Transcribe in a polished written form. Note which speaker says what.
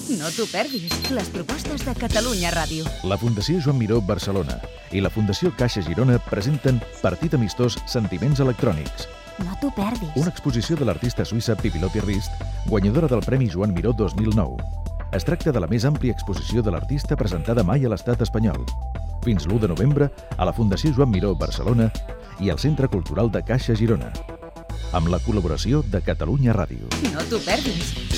Speaker 1: No t'ho perdis, les propostes de Catalunya Ràdio.
Speaker 2: La Fundació Joan Miró Barcelona i la Fundació Caixa Girona presenten Partit amistós Sentiments electrònics.
Speaker 1: No t'ho perdis.
Speaker 2: Una exposició de l'artista suïssa Pipilotti Rist, guanyadora del Premi Joan Miró 2009. Es tracta de la més àmplia exposició de l'artista presentada mai a l'estat espanyol. Fins l'1 de novembre a la Fundació Joan Miró Barcelona i al Centre Cultural de Caixa Girona. Amb la col·laboració de Catalunya Ràdio.
Speaker 1: No t'ho perdis.